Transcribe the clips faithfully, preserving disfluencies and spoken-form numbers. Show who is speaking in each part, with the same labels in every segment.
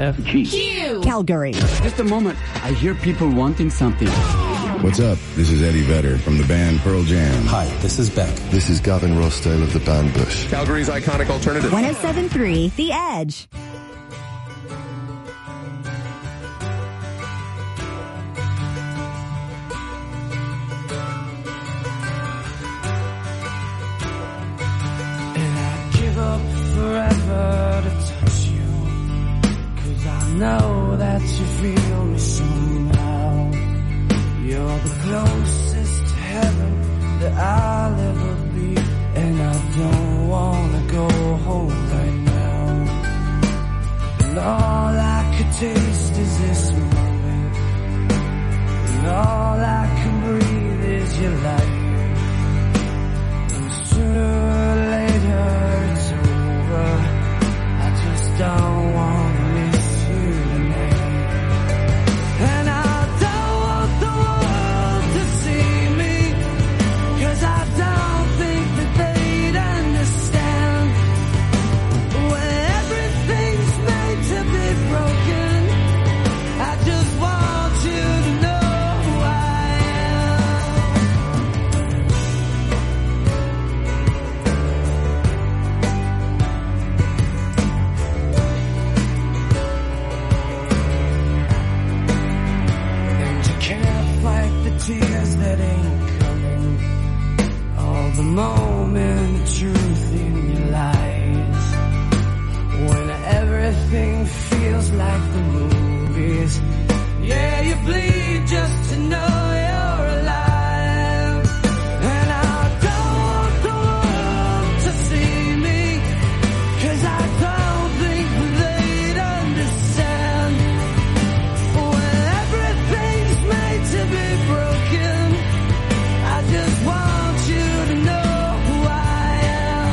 Speaker 1: F G.
Speaker 2: Q.
Speaker 3: Calgary.
Speaker 4: Just a moment. I hear people wanting something.
Speaker 5: What's up? This is Eddie Vedder from the band Pearl Jam.
Speaker 6: Hi, this is Beck.
Speaker 7: This is Gavin Rossdale of the band Bush.
Speaker 8: Calgary's iconic alternative.
Speaker 3: one oh seven point three The Edge.
Speaker 9: Forever to touch you, 'cause I know that you feel me somehow. You're the closest to heaven that I'll ever be, and I don't wanna go home right now. And all I could taste is this moment, and all I can breathe is your light. And sooner or later it's over. I just don't want to miss you tonight. And I don't want the world to see me, 'cause I don't think that they'd understand. When everything's made to be broken, I just want you to know who I tears that ain't coming, all the moment of truth in your lies, when everything feels like the movies, yeah, you bleed just to know you're alive. And I don't want the world to see me, 'cause I don't think they'd understand. When everything's made to be broken, I just want you to know who I am.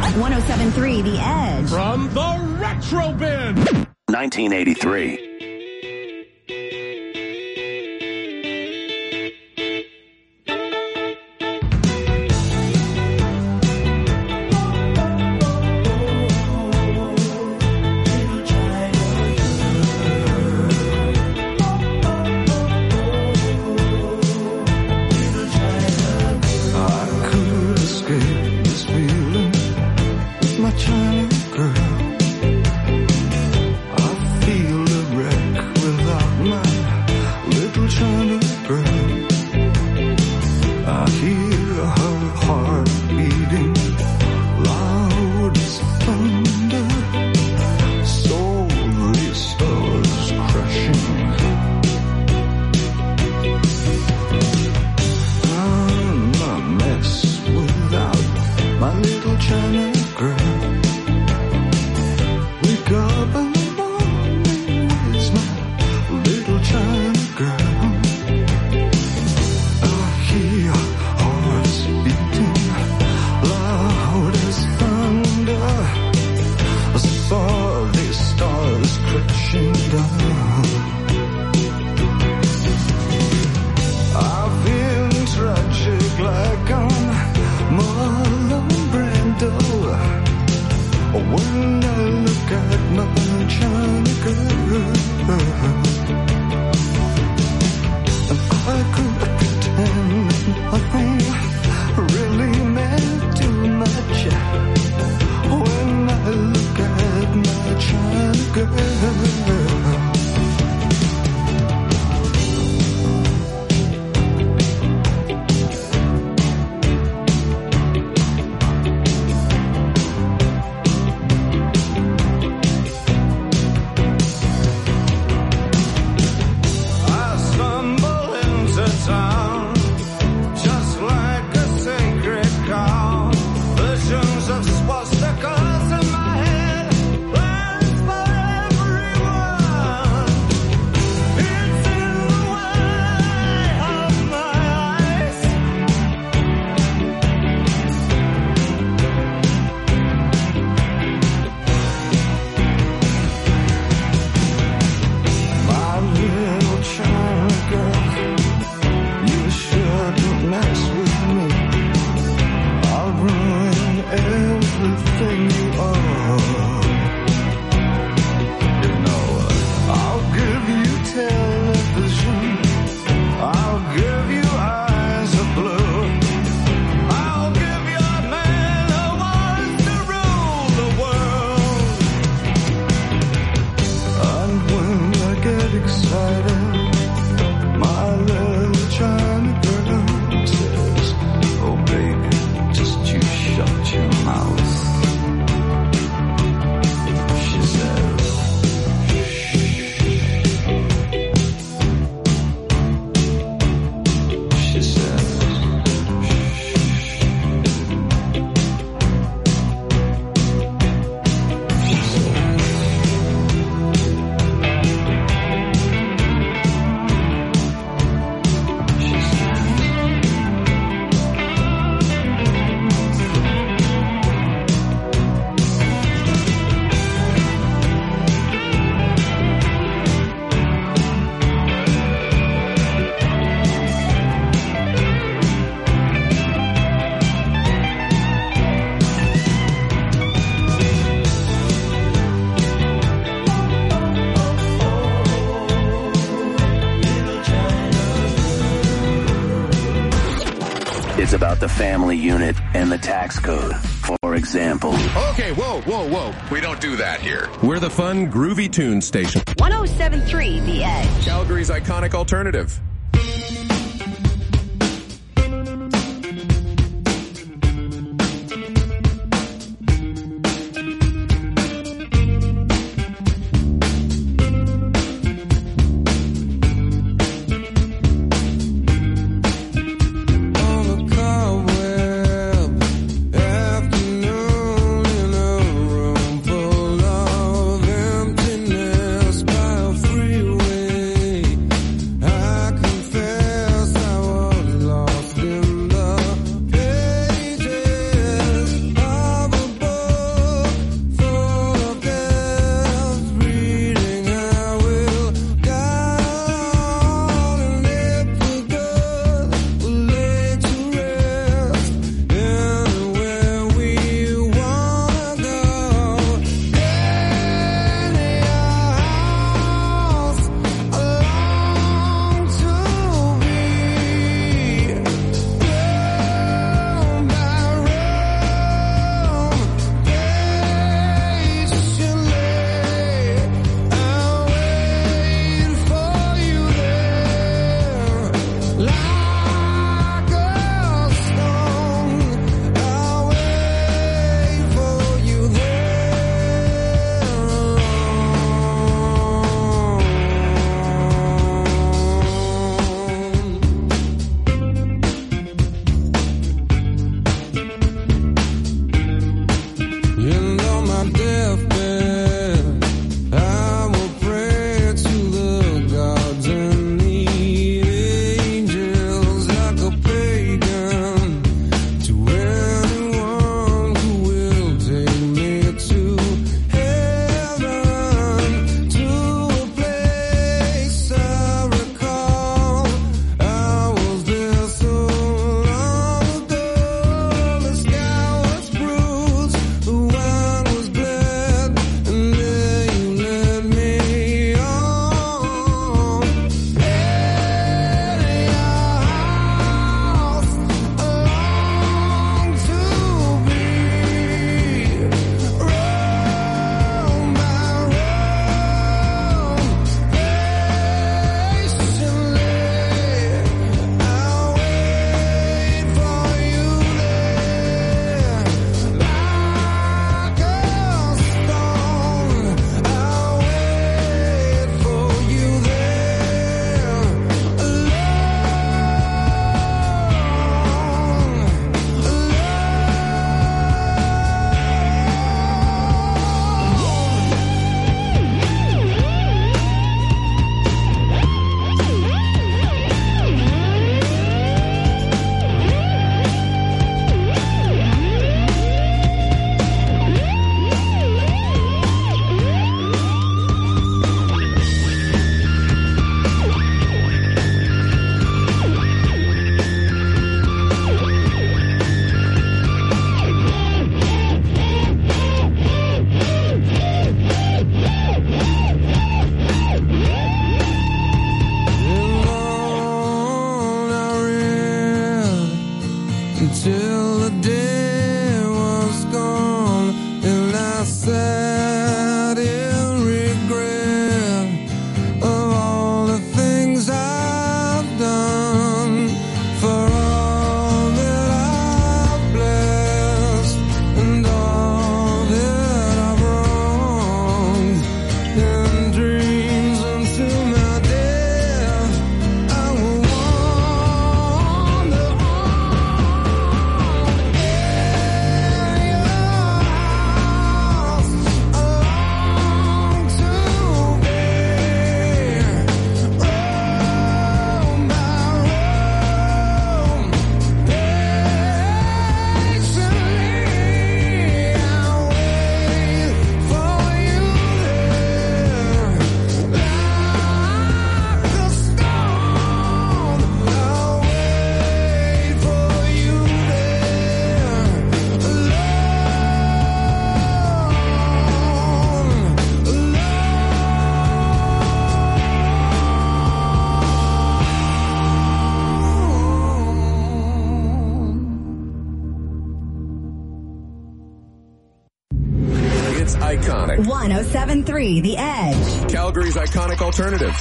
Speaker 3: one oh seven point three The Edge.
Speaker 1: From the Retro Bin.
Speaker 2: nineteen eighty-three. It's about the family unit and the tax code, for example.
Speaker 6: Okay, whoa, whoa, whoa. We don't do that here. We're the fun, groovy tune station.
Speaker 3: one oh seven point three The Edge.
Speaker 6: Calgary's iconic alternative.
Speaker 8: I
Speaker 6: It's iconic.
Speaker 3: one oh seven point three The Edge.
Speaker 6: Calgary's iconic alternative.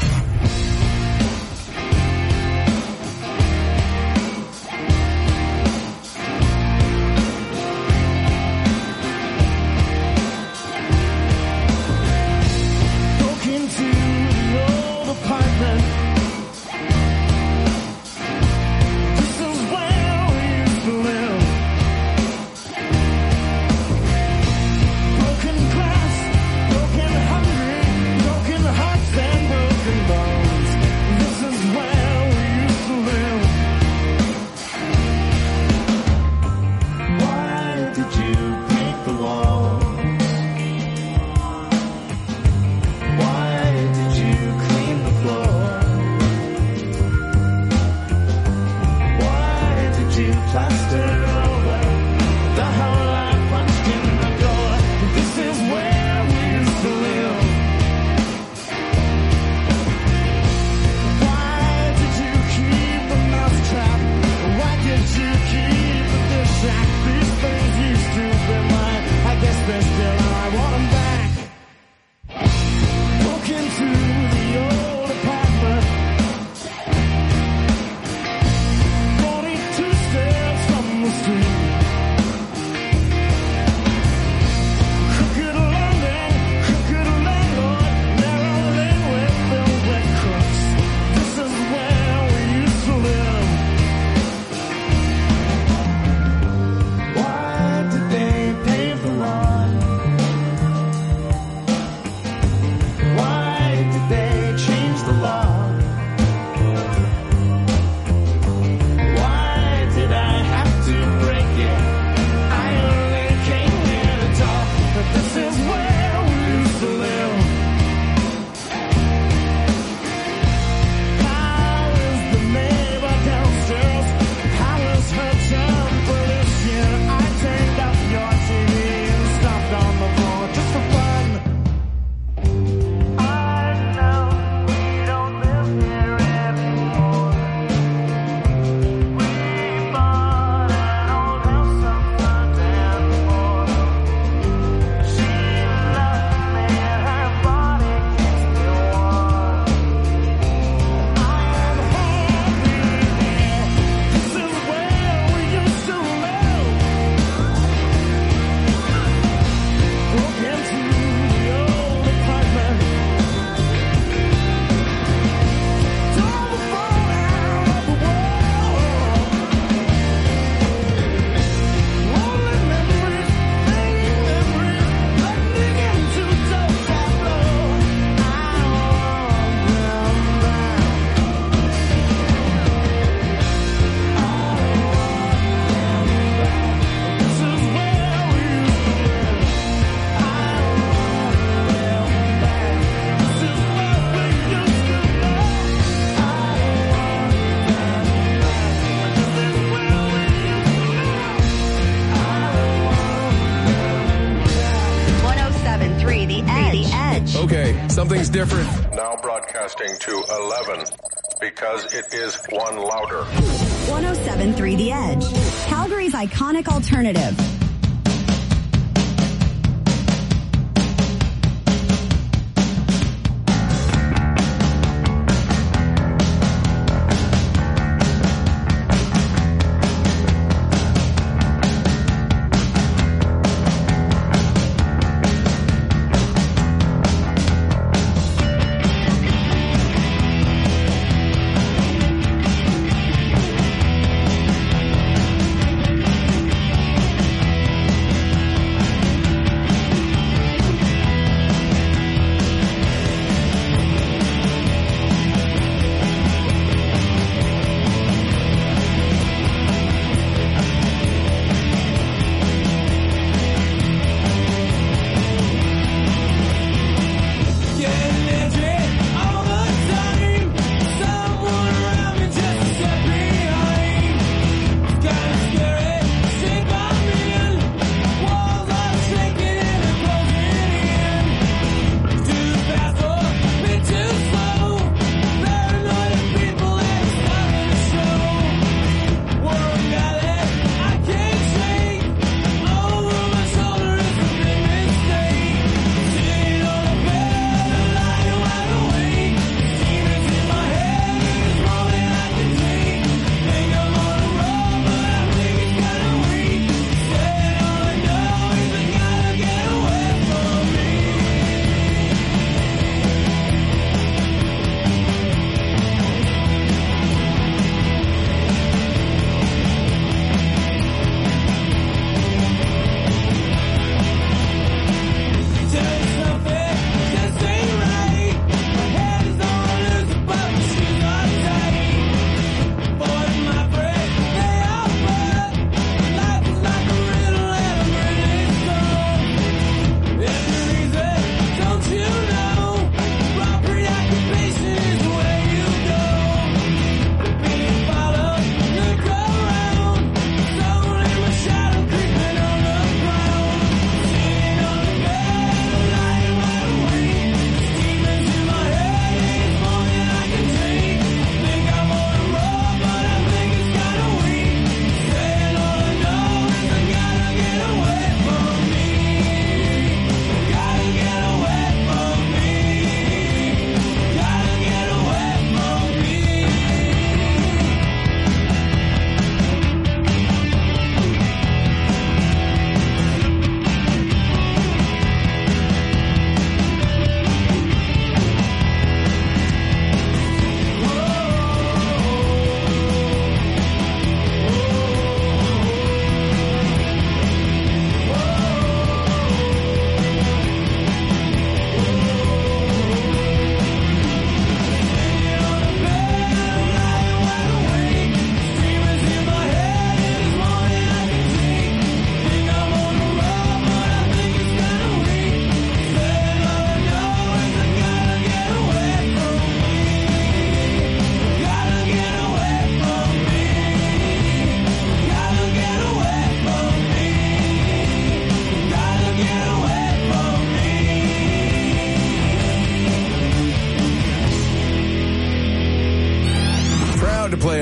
Speaker 6: Something's different.
Speaker 8: Now broadcasting to eleven because it is one louder.
Speaker 3: one oh seven point three The Edge. Calgary's iconic alternative.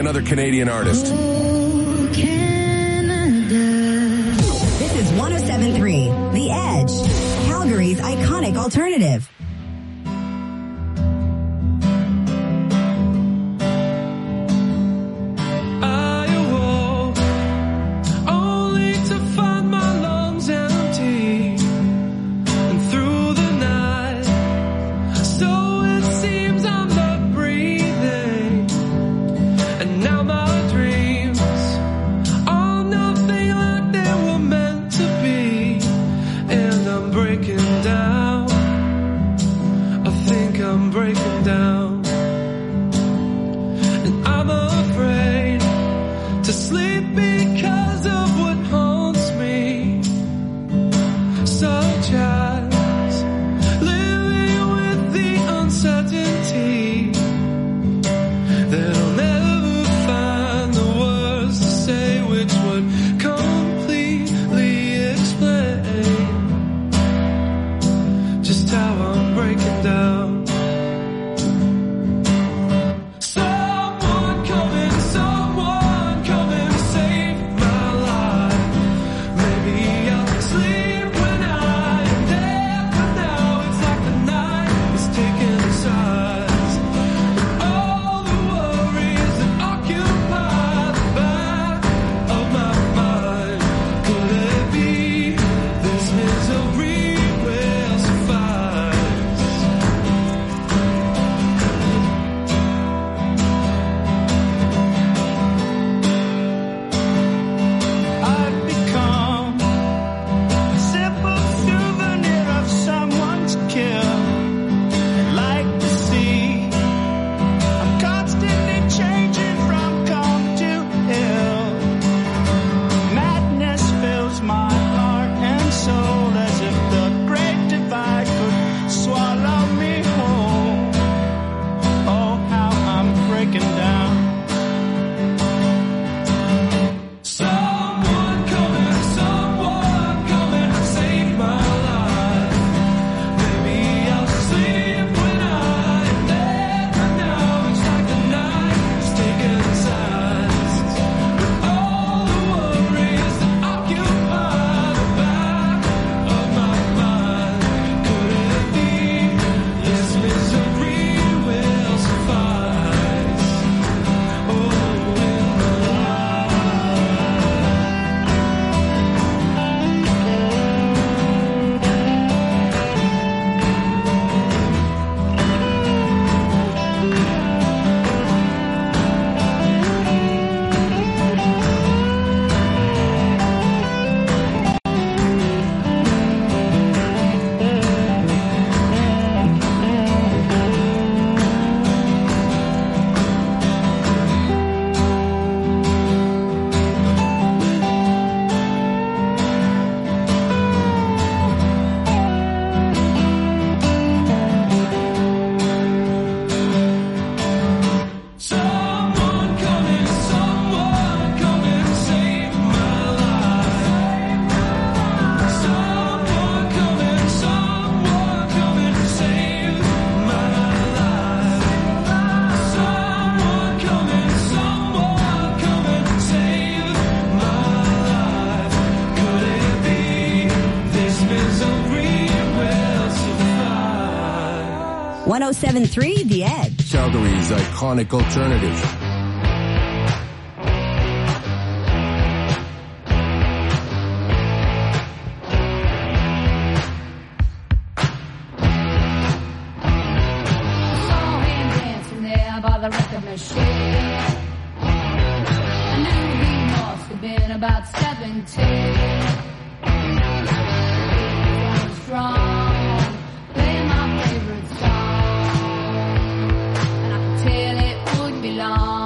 Speaker 6: another Canadian artist.
Speaker 3: Oh, Canada. This is one oh seven point three The Edge, Calgary's iconic alternative. one oh seven point three The Edge,
Speaker 6: Calgary's iconic alternative.
Speaker 10: By the record machine, I knew he must have been about seventeen. I was strong, playing my favorite song, and I could tell it wouldn't be long.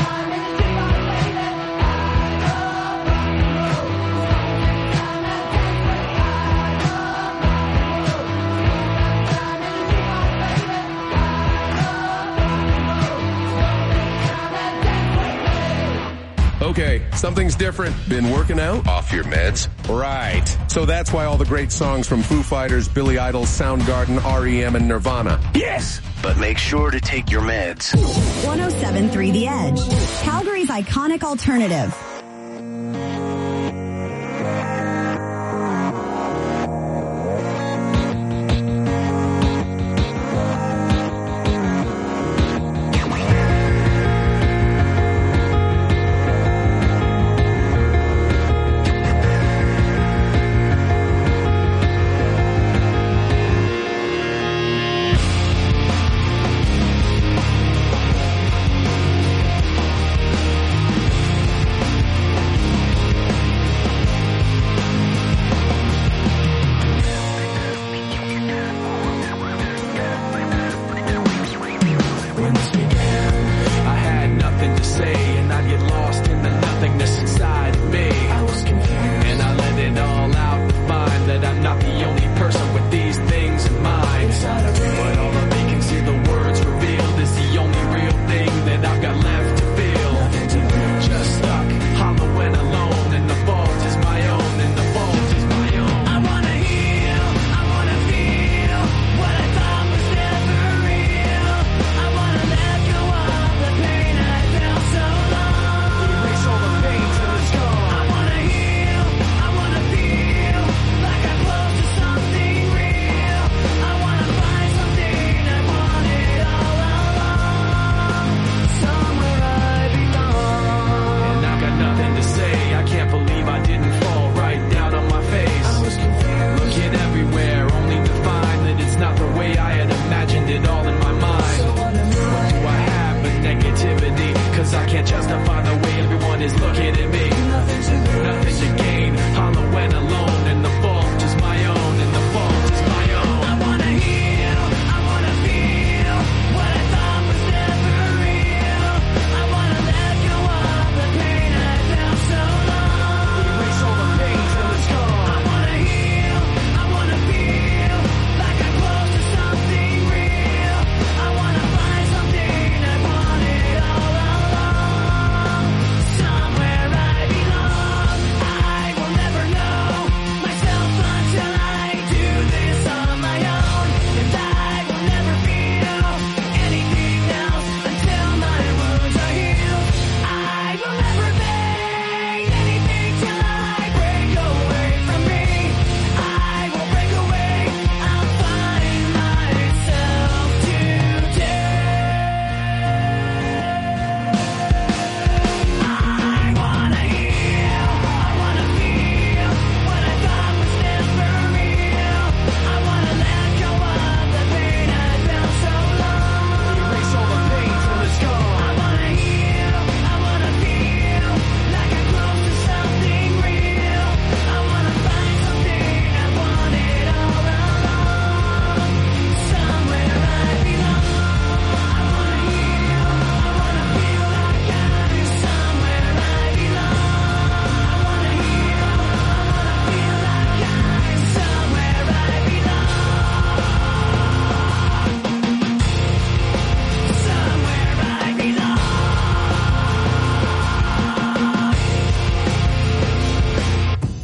Speaker 6: Okay, something's different. Been working out?
Speaker 8: Off your meds?
Speaker 6: Right. So that's why all the great songs from Foo Fighters, Billy Idol, Soundgarden, R E M, and Nirvana.
Speaker 2: Yes, but make sure to take your meds.
Speaker 3: one oh seven point three The Edge, Calgary's iconic alternative.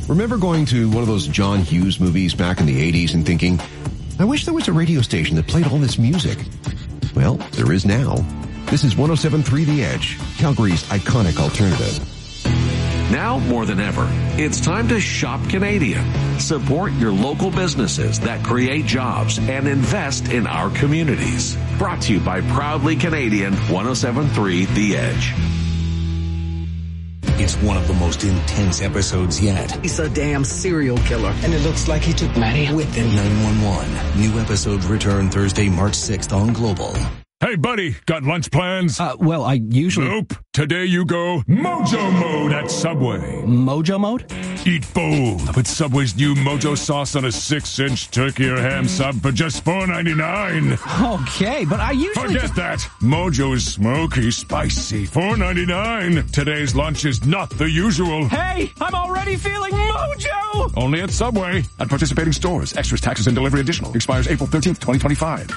Speaker 11: Remember going to one of those John Hughes movies back in the eighties and thinking, I wish there was a radio station that played all this music? Well, there is now. This is one oh seven point three The Edge, Calgary's iconic alternative.
Speaker 12: Now more than ever, it's time to shop Canadian. Support your local businesses that create jobs and invest in our communities. Brought to you by Proudly Canadian, one oh seven point three The Edge.
Speaker 13: It's one of the most intense episodes yet.
Speaker 14: He's a damn serial killer. And it looks like he took Maddie with him.
Speaker 13: nine one one. New episode return Thursday, March sixth on Global.
Speaker 1: Hey, buddy, got lunch plans?
Speaker 15: Uh, well, I usually...
Speaker 1: Nope. Today you go Mojo Mode at Subway.
Speaker 15: Mojo Mode?
Speaker 1: Eat full with Subway's new Mojo sauce on a six-inch turkey or ham sub for just four ninety-nine.
Speaker 15: Okay, but I usually...
Speaker 1: Forget that. Mojo's smoky, spicy, four ninety-nine. Today's lunch is not the usual.
Speaker 15: Hey, I'm already feeling Mojo!
Speaker 1: Only at Subway. At participating stores. Extras, taxes, and delivery additional. Expires April thirteenth, twenty twenty-five.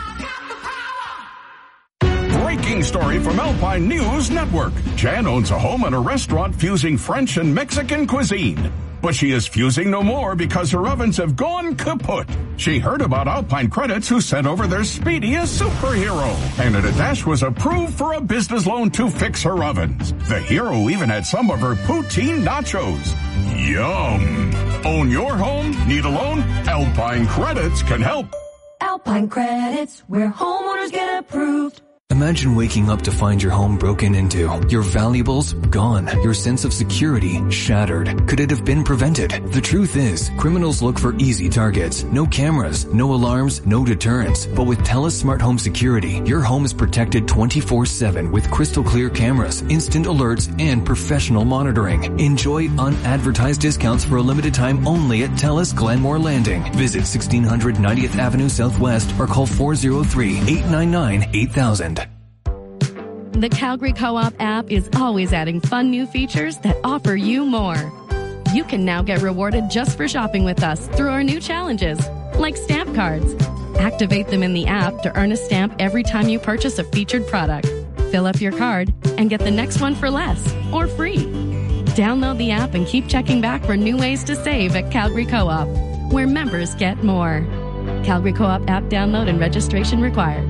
Speaker 16: Breaking story from Alpine News Network. Jan owns a home and a restaurant fusing French and Mexican cuisine. But she is fusing no more because her ovens have gone kaput. She heard about Alpine Credits who sent over their speediest superhero. Canada Dash was approved for a business loan to fix her ovens. The hero even had some of her poutine nachos. Yum. Own your home? Need a loan? Alpine Credits can help.
Speaker 17: Alpine Credits, where homeowners get approved.
Speaker 18: Imagine waking up to find your home broken into, your valuables gone, your sense of security shattered. Could it have been prevented? The truth is, criminals look for easy targets. No cameras, no alarms, no deterrents. But with TELUS Smart Home Security, your home is protected twenty-four seven with crystal clear cameras, instant alerts, and professional monitoring. Enjoy unadvertised discounts for a limited time only at TELUS Glenmore Landing. Visit sixteen hundred ninetieth Avenue Southwest or call four oh three, eight nine nine, eight thousand.
Speaker 19: The Calgary Co-op app is always adding fun new features that offer you more. You can now get rewarded just for shopping with us through our new challenges, like stamp cards. Activate them in the app to earn a stamp every time you purchase a featured product. Fill up your card and get the next one for less or free. Download the app and keep checking back for new ways to save at Calgary Co-op, where members get more. Calgary Co-op app download and registration required.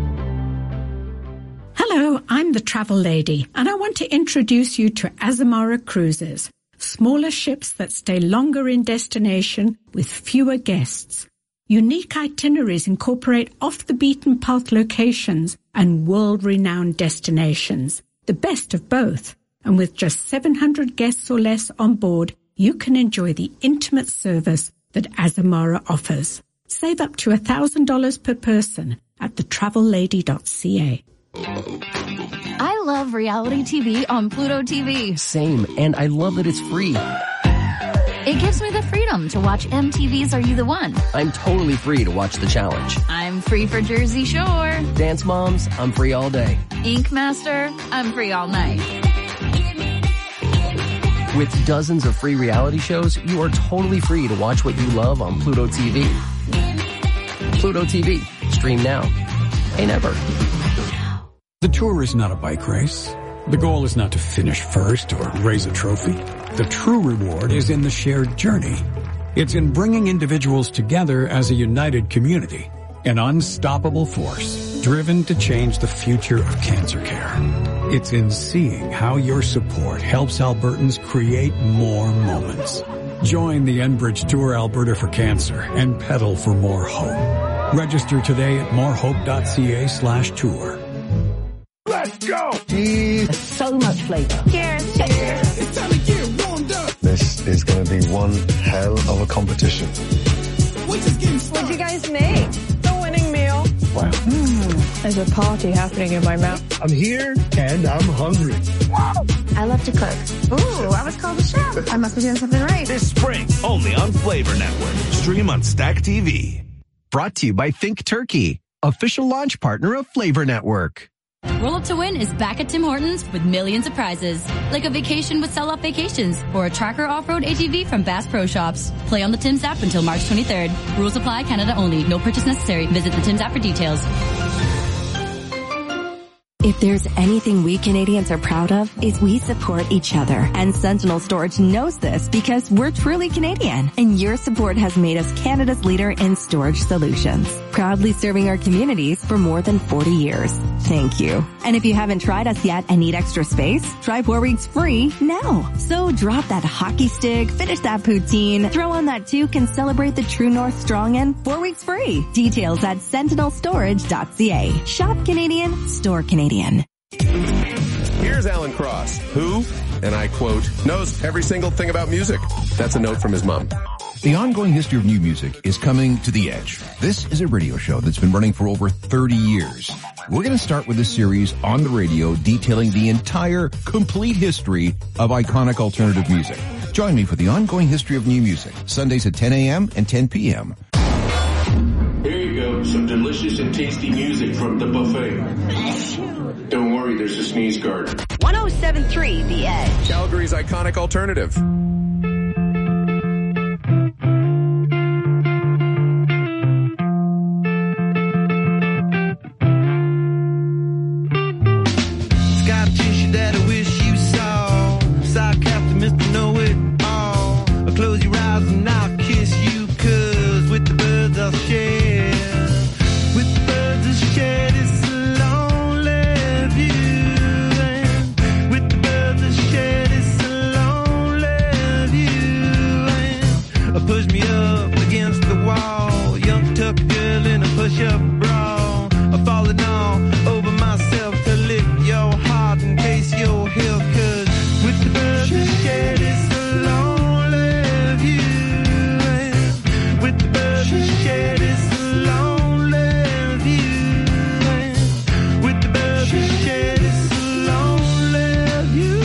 Speaker 20: Hello, I'm the Travel Lady, and I want to introduce you to Azamara Cruises, smaller ships that stay longer in destination with fewer guests. Unique itineraries incorporate off-the-beaten-path locations and world-renowned destinations, the best of both. And with just seven hundred guests or less on board, you can enjoy the intimate service that Azamara offers. Save up to one thousand dollars per person at the travel lady dot c a.
Speaker 21: I love reality T V on Pluto T V.
Speaker 22: Same, and I love that it's free.
Speaker 21: It gives me the freedom to watch M T V's Are You the One?
Speaker 22: I'm totally free to watch The Challenge.
Speaker 21: I'm free for Jersey Shore.
Speaker 22: Dance Moms, I'm free all day.
Speaker 21: Ink Master, I'm free all night.
Speaker 22: With dozens of free reality shows, you are totally free to watch what you love on Pluto T V. Pluto T V. Stream now. Pay never.
Speaker 23: The tour is not a bike race. The goal is not to finish first or raise a trophy. The true reward is in the shared journey. It's in bringing individuals together as a united community, an unstoppable force driven to change the future of cancer care. It's in seeing how your support helps Albertans create more moments. Join the Enbridge Tour Alberta for Cancer and pedal for more hope. Register today at morehope.ca slash tour.
Speaker 1: Let's go!
Speaker 14: Cheers. So much flavor.
Speaker 21: Cheers. Cheers.
Speaker 1: It's time to get warmed up.
Speaker 7: This is going to be one hell of a competition.
Speaker 1: We're just getting started.
Speaker 24: What'd you guys make? The winning meal.
Speaker 7: Wow.
Speaker 24: Mm, there's a party happening in my mouth.
Speaker 7: I'm here and I'm hungry.
Speaker 21: I love to cook. Ooh, I was called a chef. I must be doing something right.
Speaker 25: This spring, only on Flavor Network. Stream on Stack T V.
Speaker 26: Brought to you by Think Turkey, official launch partner of Flavor Network.
Speaker 27: Roll Up to Win is back at Tim Hortons with millions of prizes, like a vacation with Sell Off Vacations or a Tracker Off-Road A T V from Bass Pro Shops. Play on the Tim's app until March twenty-third. Rules apply, Canada only. No purchase necessary. Visit the Tim's app for details.
Speaker 2: If there's anything we Canadians are proud of, is we support each other. And Sentinel Storage knows this because we're truly Canadian. And your support has made us Canada's leader in storage solutions. Proudly serving our communities for more than forty years. Thank you. And if you haven't tried us yet and need extra space, try four weeks free now. So drop that hockey stick, finish that poutine, throw on that toque, and celebrate the True North Strong in four weeks free. Details at sentinel storage dot c a. Shop Canadian, store Canadian.
Speaker 4: Here's Alan Cross, who, and I quote, knows every single thing about music. That's a note from his mom.
Speaker 11: The ongoing history of new music is coming to The Edge. This is a radio show that's been running for over thirty years. We're going to start with a series on the radio detailing the entire, complete history of iconic alternative music. Join me for the ongoing history of new music, Sundays at ten a.m. and ten p.m.
Speaker 5: Here you go, some delicious and tasty music from the buffet. Don't worry, there's a sneeze guard.
Speaker 3: one oh seven point three The Edge.
Speaker 4: Calgary's iconic alternative.
Speaker 6: Got a tissue that I wish you saw. Sock after Mister Know-It-All. I'll close your eyes and I'll kiss you, cause with the birds I'll share. With the birds I'll share this lonely view. And with the birds I'll share this lonely view. And push me up against the wall. Young tuck girl in a push-up bra. I'm falling all over myself to lick your heart in case you're here, cause with the birds I share this lonely view. And with the birds I share this lonely view. And with the birds I share this lonely view.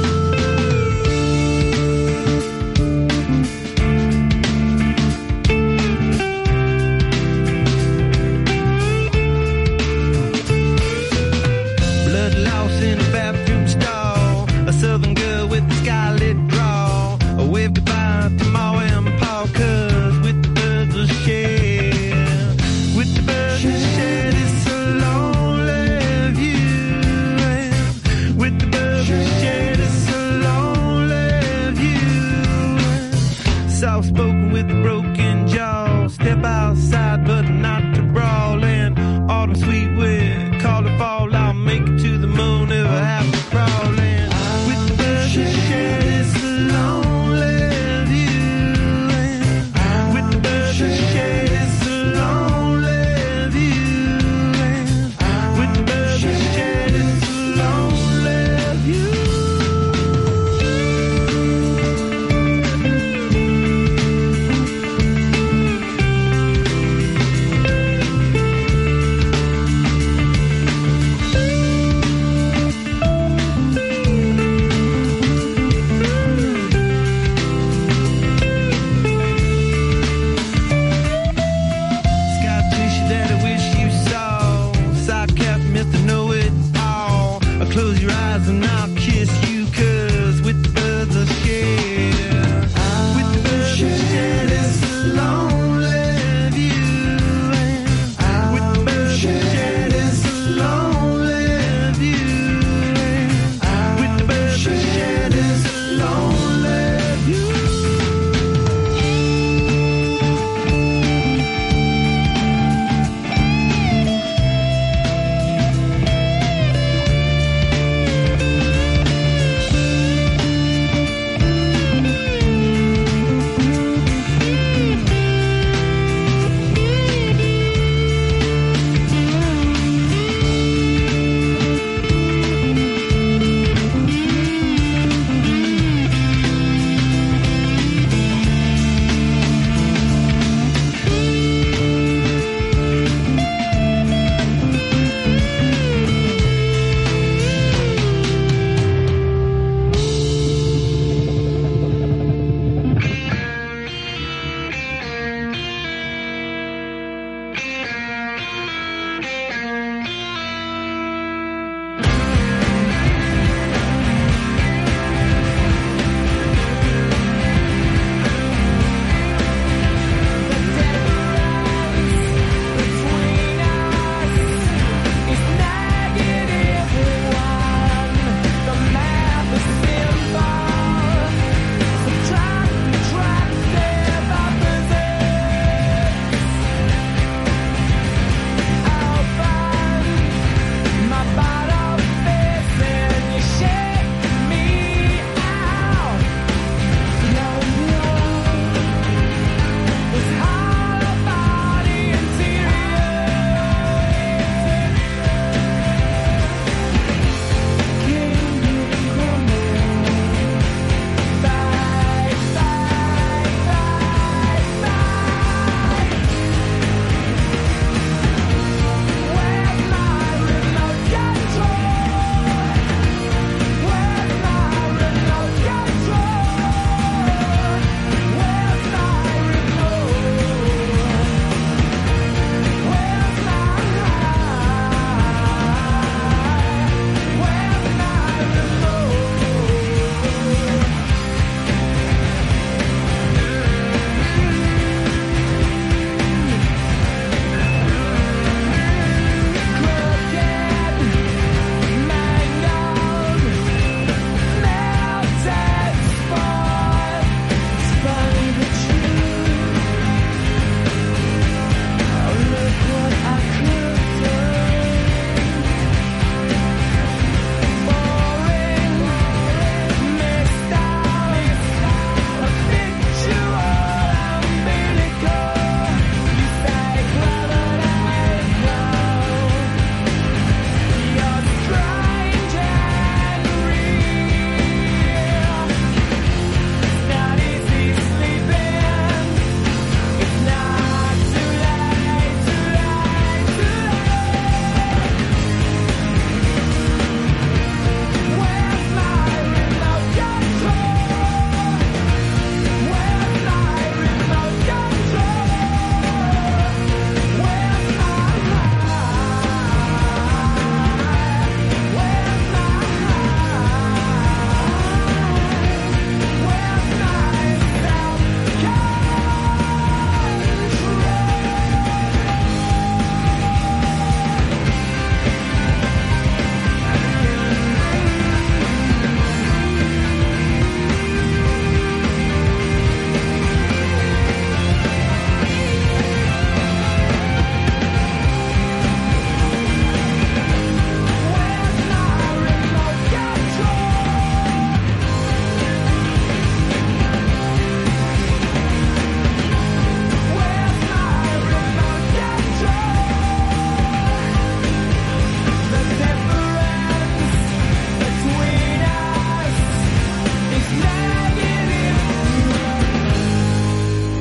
Speaker 6: Blood loss in a bathroom stall. A southern girl with a scarlet draw. A wave goodbye to Ma and Pa, cause with the birds will share. With the birds will share this lonely view. And with the birds will share this lonely view. Soft spoken with a broken jaw. Step outside but not to brawl. And autumn sweet wind, call it fall. I'll make it to the moon if I have to crawl. And with the birds I share this lonely view. And with the birds I share this lonely view. And with the birds I share this lonely view.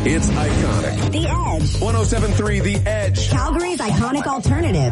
Speaker 4: It's iconic.
Speaker 3: The Edge.
Speaker 4: one oh seven point three The Edge.
Speaker 3: Calgary's iconic alternative.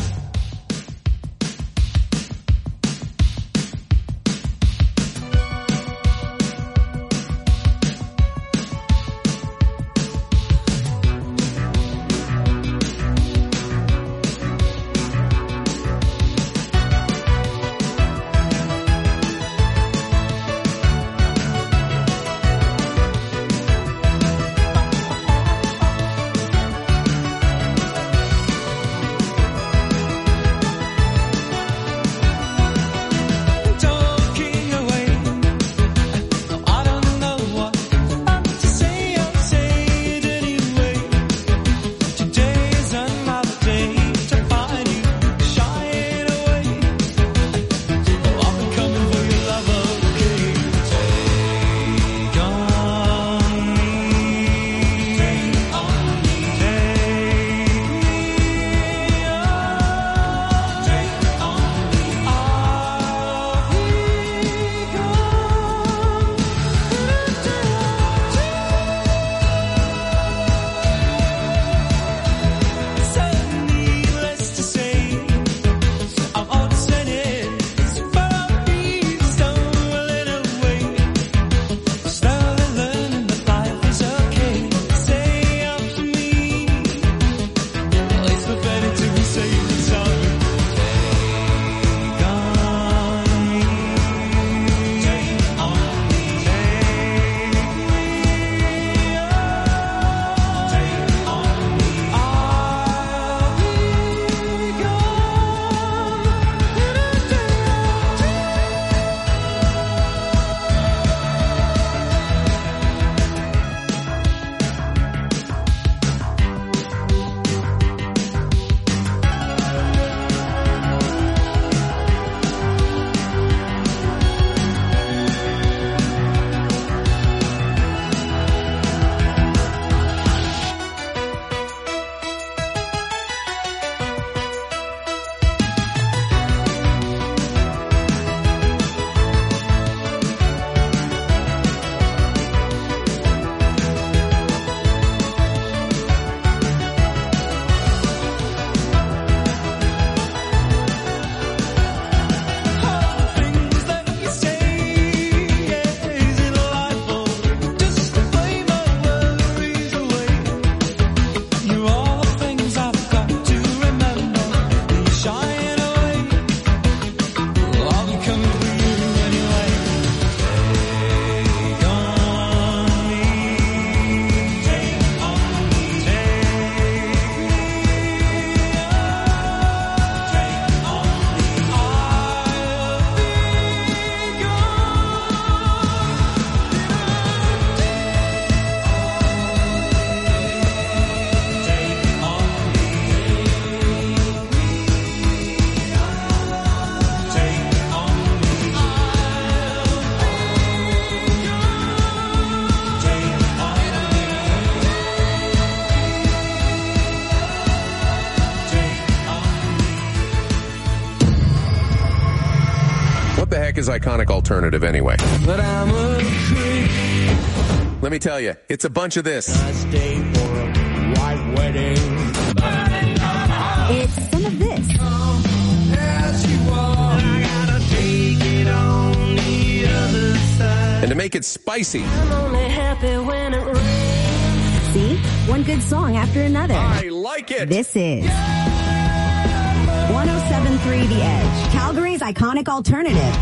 Speaker 4: Is iconic alternative anyway?
Speaker 6: But I'm a creep.
Speaker 4: Let me tell you, it's a bunch of this.
Speaker 6: I stay for a white wedding.
Speaker 3: It's some of this.
Speaker 6: As you walk, I gotta take it on the other side.
Speaker 4: And to make it spicy,
Speaker 17: I'm only happy when it rains.
Speaker 3: See? One good song after another.
Speaker 4: I like it.
Speaker 3: This is one oh seven point three The Edge. Calgary's iconic alternative.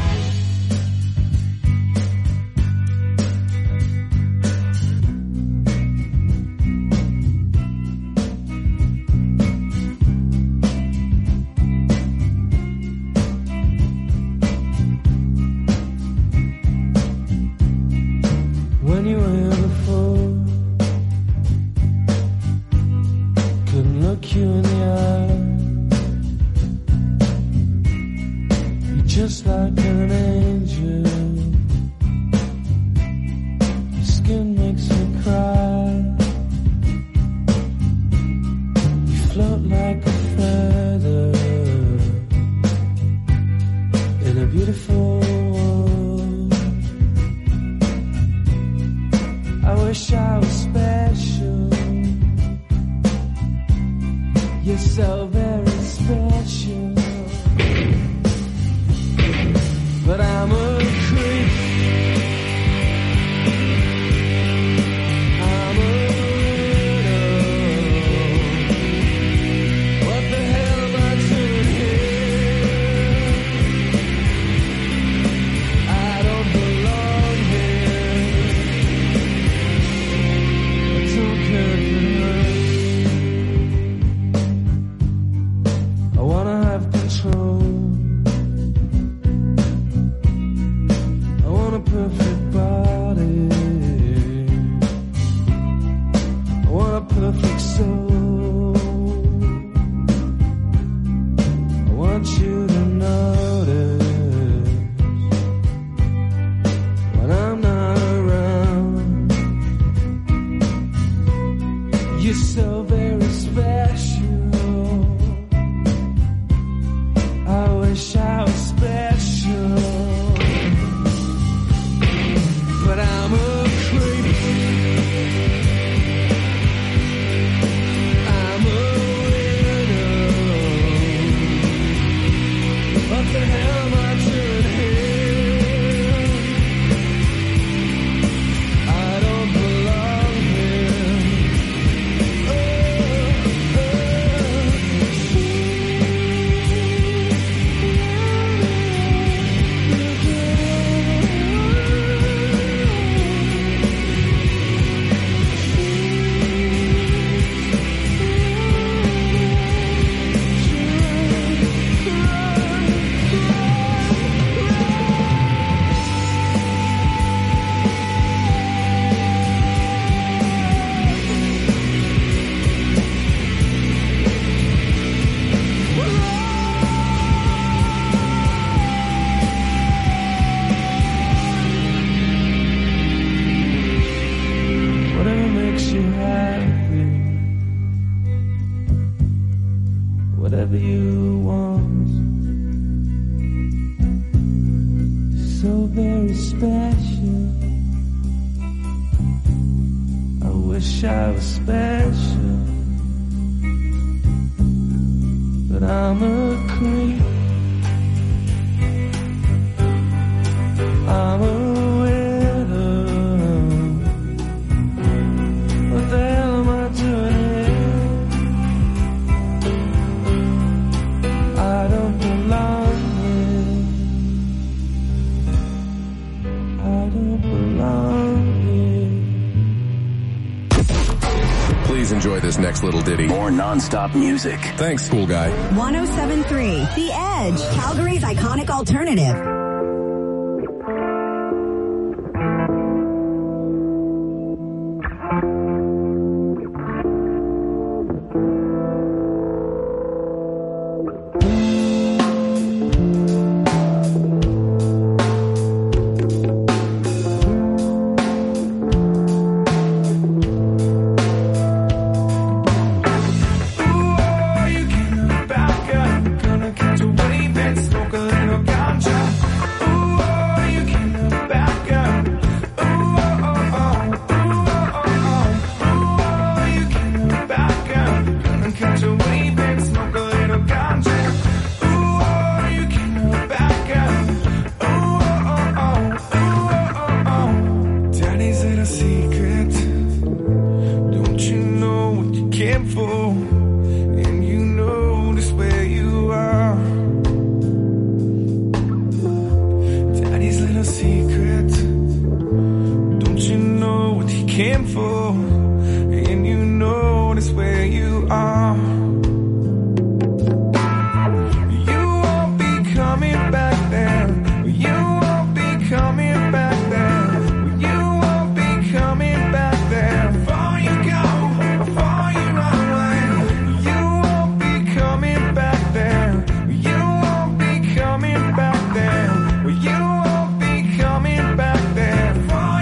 Speaker 6: Just like an angel, your skin makes me cry. You float like a feather in a beautiful world. I wish I was special. You're so very special, but I'm a creep. I'm a widow. What the hell am I doing here? I don't belong here. I don't care if it hurts. I wanna have control. I want a perfect body. I want a perfect soul. I want you to notice when I'm not around. You're so very special. I wish I was special, but I'm a creep. I'm a widow. What the hell am I doing here? I don't belong here. Oh, whatever makes you happy, whatever you want. So very special. I wish I was special, but I'm a creep. I'm a widow. What the hell am I doing here? I don't belong here. I don't belong here.
Speaker 4: Please enjoy this next little ditty.
Speaker 8: More non-stop music.
Speaker 4: Thanks, cool guy.
Speaker 3: one oh seven point three The Edge, Calgary's iconic alternative.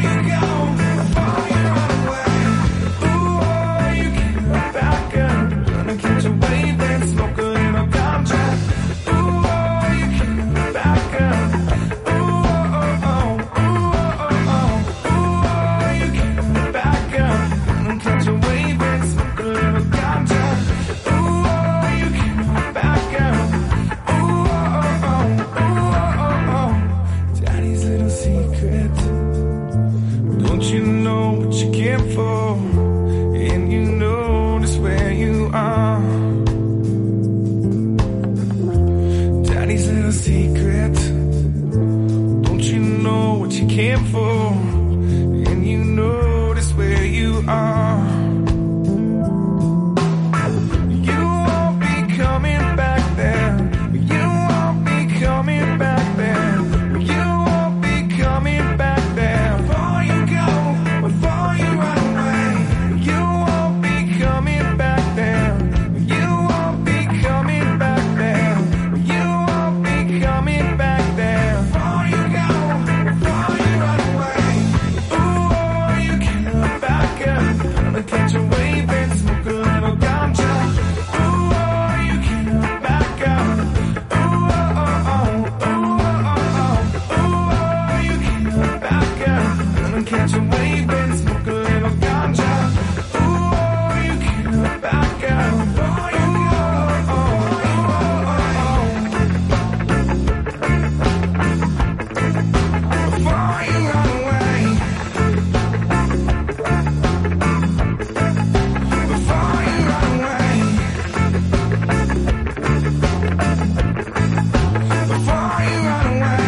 Speaker 6: Before you go, before you run away, ooh, you can look back. and you notice where you are. Daddy's little secret, don't you know what you came for, and you notice where you are. You won't be coming back there, you won't be coming back there, you won't be coming back there. Before you go, before you run away, you won't be coming back there, you won't be coming back there, you won't be coming back there. Before you go, before you run away, ooh, you can't look back up, but catch a wave and smoke a little ganja. Ooh, you can't look back up, ooh, oh, oh, oh, ooh, oh, oh, ooh, you can't look back up, and catch a wave and smoke a little ganja. Ooh, you can't look back up, before you go, oh, oh, before you run away, before you run away, before you run away,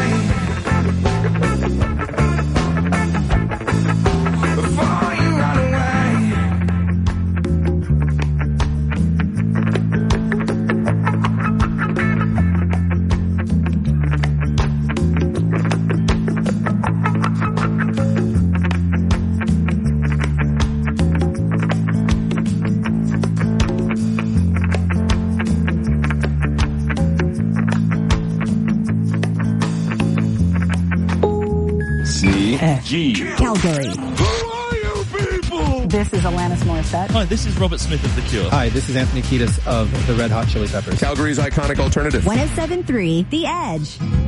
Speaker 6: before you run away.
Speaker 8: C G
Speaker 3: Calgary.
Speaker 9: This is Alanis Morissette.
Speaker 10: Hi, this is Robert Smith of The Cure.
Speaker 12: Hi, this is Anthony Kiedis of the Red Hot Chili Peppers.
Speaker 4: Calgary's iconic alternative.
Speaker 3: one oh seven point three The Edge.